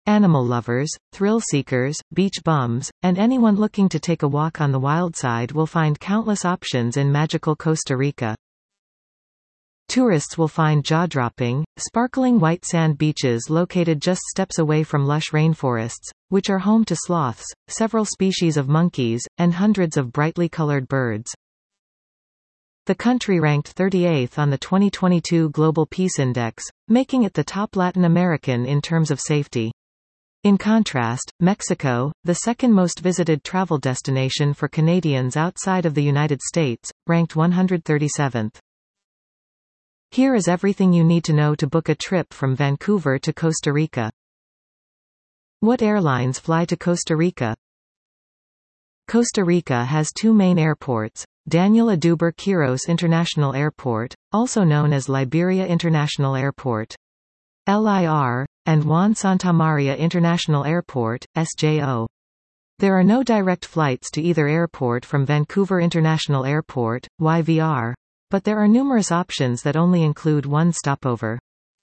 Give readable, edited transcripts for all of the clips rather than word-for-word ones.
Animal lovers, thrill seekers, beach bums, and anyone looking to take a walk on the wild side will find countless options in magical Costa Rica. Tourists will find jaw-dropping, sparkling white sand beaches located just steps away from lush rainforests, which are home to sloths, several species of monkeys, and hundreds of brightly colored birds. The country ranked 38th on the 2022 Global Peace Index, making it the top Latin American in terms of safety. In contrast, Mexico, the second most visited travel destination for Canadians outside of the United States, ranked 137th. Here is everything you need to know to book a trip from Vancouver to Costa Rica. What airlines fly to Costa Rica? Costa Rica has two main airports, Daniel Oduber Quiros International Airport, also known as Liberia International Airport, LIR, and Juan Santamaria International Airport, SJO. There are no direct flights to either airport from Vancouver International Airport, YVR, but there are numerous options that only include one stopover.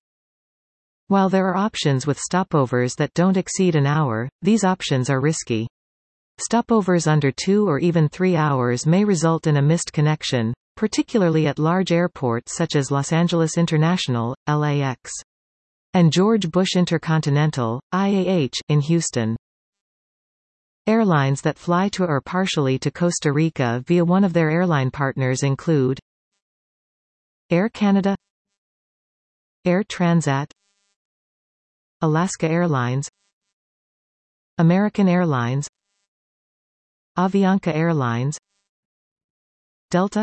While there are options with stopovers that don't exceed an hour, these options are risky. Stopovers under 2 or even 3 hours may result in a missed connection, particularly at large airports such as Los Angeles International, LAX, and George Bush Intercontinental, IAH, in Houston. Airlines that fly to or partially to Costa Rica via one of their airline partners include Air Canada, Air Transat, Alaska Airlines, American Airlines, Avianca Airlines, Delta,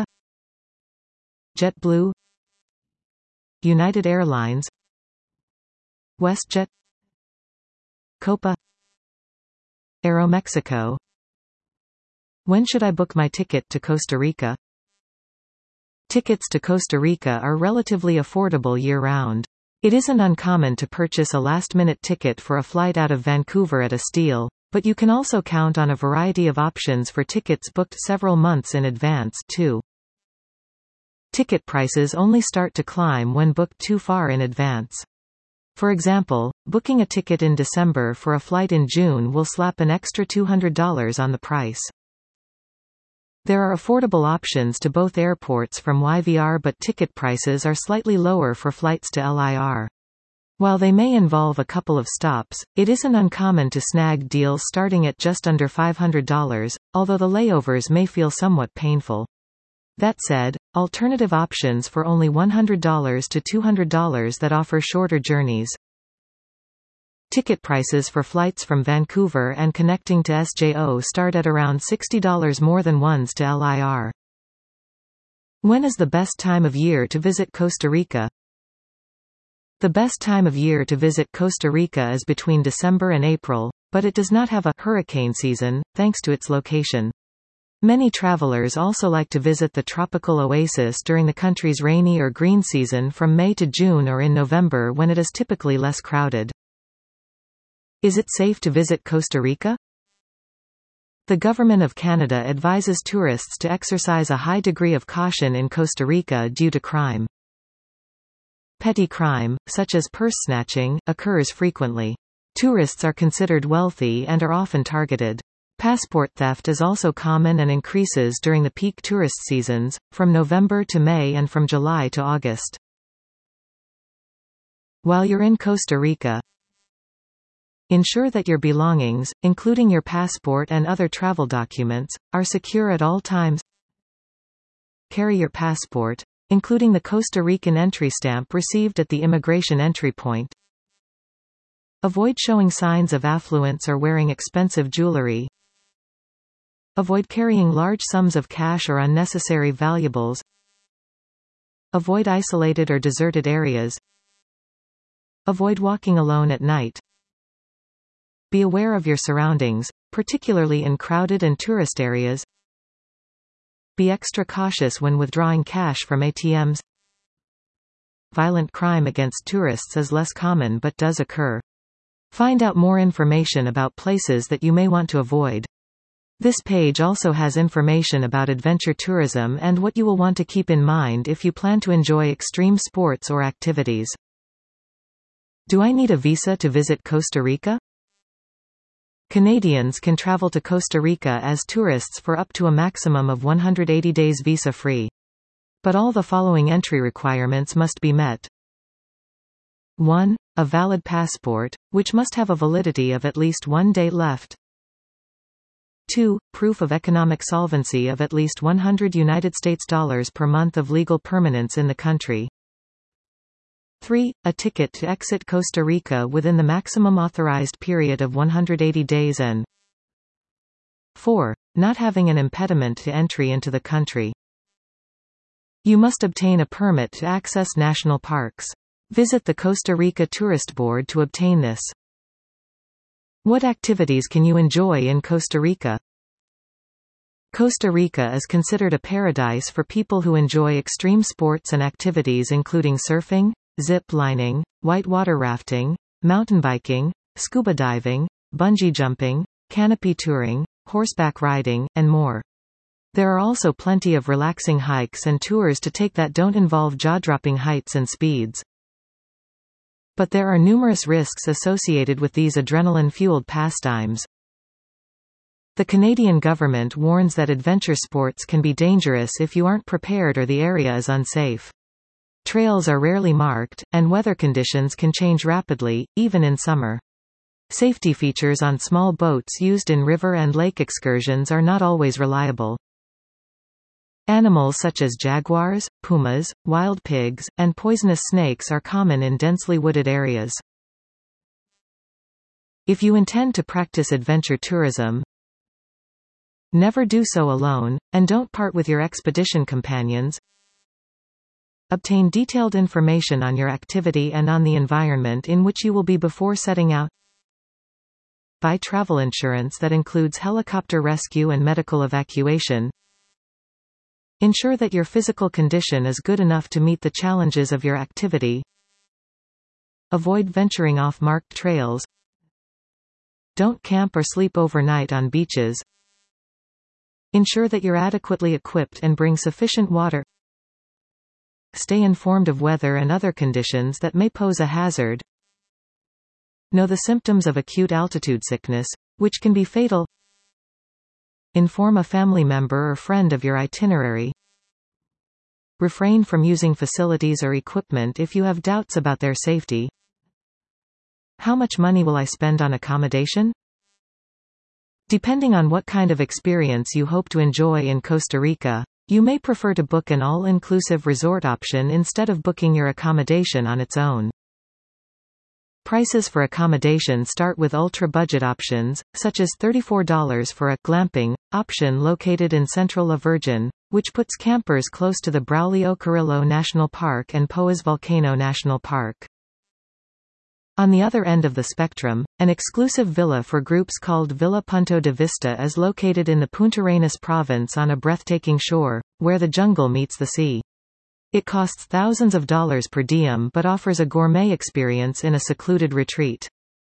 JetBlue, United Airlines, WestJet, Copa, Aeromexico. When should I book my ticket to Costa Rica? Tickets to Costa Rica are relatively affordable year-round. It isn't uncommon to purchase a last-minute ticket for a flight out of Vancouver at a steal, but you can also count on a variety of options for tickets booked several months in advance, too. Ticket prices only start to climb when booked too far in advance. For example, booking a ticket in December for a flight in June will slap an extra $200 on the price. There are affordable options to both airports from YVR, but ticket prices are slightly lower for flights to LIR. While they may involve a couple of stops, it isn't uncommon to snag deals starting at just under $500, although the layovers may feel somewhat painful. That said, alternative options for only $100 to $200 that offer shorter journeys. Ticket prices for flights from Vancouver and connecting to SJO start at around $60 more than ones to LIR. When is the best time of year to visit Costa Rica? The best time of year to visit Costa Rica is between December and April, but it does not have a hurricane season, thanks to its location. Many travelers also like to visit the tropical oasis during the country's rainy or green season from May to June or in November when it is typically less crowded. Is it safe to visit Costa Rica? The Government of Canada advises tourists to exercise a high degree of caution in Costa Rica due to crime. Petty crime, such as purse snatching, occurs frequently. Tourists are considered wealthy and are often targeted. Passport theft is also common and increases during the peak tourist seasons, from November to May and from July to August. While you're in Costa Rica, ensure that your belongings, including your passport and other travel documents, are secure at all times. Carry your passport, including the Costa Rican entry stamp received at the immigration entry point. Avoid showing signs of affluence or wearing expensive jewelry. Avoid carrying large sums of cash or unnecessary valuables. Avoid isolated or deserted areas. Avoid walking alone at night. Be aware of your surroundings, particularly in crowded and tourist areas. Be extra cautious when withdrawing cash from ATMs. Violent crime against tourists is less common but does occur. Find out more information about places that you may want to avoid. This page also has information about adventure tourism and what you will want to keep in mind if you plan to enjoy extreme sports or activities. Do I need a visa to visit Costa Rica? Canadians can travel to Costa Rica as tourists for up to a maximum of 180 days visa-free. But all the following entry requirements must be met. 1. A valid passport, which must have a validity of at least 1 day left. 2. Proof of economic solvency of at least $100 per month of legal permanence in the country. 3. A ticket to exit Costa Rica within the maximum authorized period of 180 days and 4. Not having an impediment to entry into the country. You must obtain a permit to access national parks. Visit the Costa Rica Tourist Board to obtain this. What activities can you enjoy in Costa Rica? Costa Rica is considered a paradise for people who enjoy extreme sports and activities including surfing, zip lining, whitewater rafting, mountain biking, scuba diving, bungee jumping, canopy touring, horseback riding, and more. There are also plenty of relaxing hikes and tours to take that don't involve jaw-dropping heights and speeds. But there are numerous risks associated with these adrenaline-fueled pastimes. The Canadian government warns that adventure sports can be dangerous if you aren't prepared or the area is unsafe. Trails are rarely marked, and weather conditions can change rapidly, even in summer. Safety features on small boats used in river and lake excursions are not always reliable. Animals such as jaguars, pumas, wild pigs, and poisonous snakes are common in densely wooded areas. If you intend to practice adventure tourism, never do so alone, and don't part with your expedition companions. Obtain detailed information on your activity and on the environment in which you will be before setting out. Buy travel insurance that includes helicopter rescue and medical evacuation. Ensure that your physical condition is good enough to meet the challenges of your activity. Avoid venturing off marked trails. Don't camp or sleep overnight on beaches. Ensure that you're adequately equipped and bring sufficient water. Stay informed of weather and other conditions that may pose a hazard. Know the symptoms of acute altitude sickness, which can be fatal. Inform a family member or friend of your itinerary. Refrain from using facilities or equipment if you have doubts about their safety. How much money will I spend on accommodation? Depending on what kind of experience you hope to enjoy in Costa Rica, you may prefer to book an all-inclusive resort option instead of booking your accommodation on its own. Prices for accommodation start with ultra-budget options, such as $34 for a glamping option located in central La Virgen, which puts campers close to the Braulio Carrillo National Park and Poás Volcano National Park. On the other end of the spectrum, an exclusive villa for groups called Villa Punto de Vista is located in the Puntarenas province on a breathtaking shore, where the jungle meets the sea. It costs thousands of dollars per diem but offers a gourmet experience in a secluded retreat.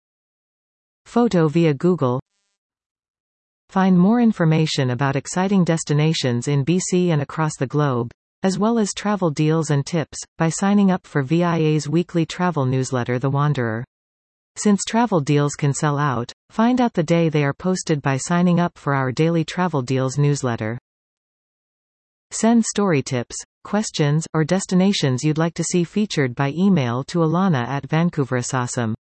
Photo via Google. Find more information about exciting destinations in BC and across the globe, as well as travel deals and tips, by signing up for VIA's weekly travel newsletter The Wanderer. Since travel deals can sell out, find out the day they are posted by signing up for our daily travel deals newsletter. Send story tips, questions, or destinations you'd like to see featured by email to Alana at VancouverAssasam.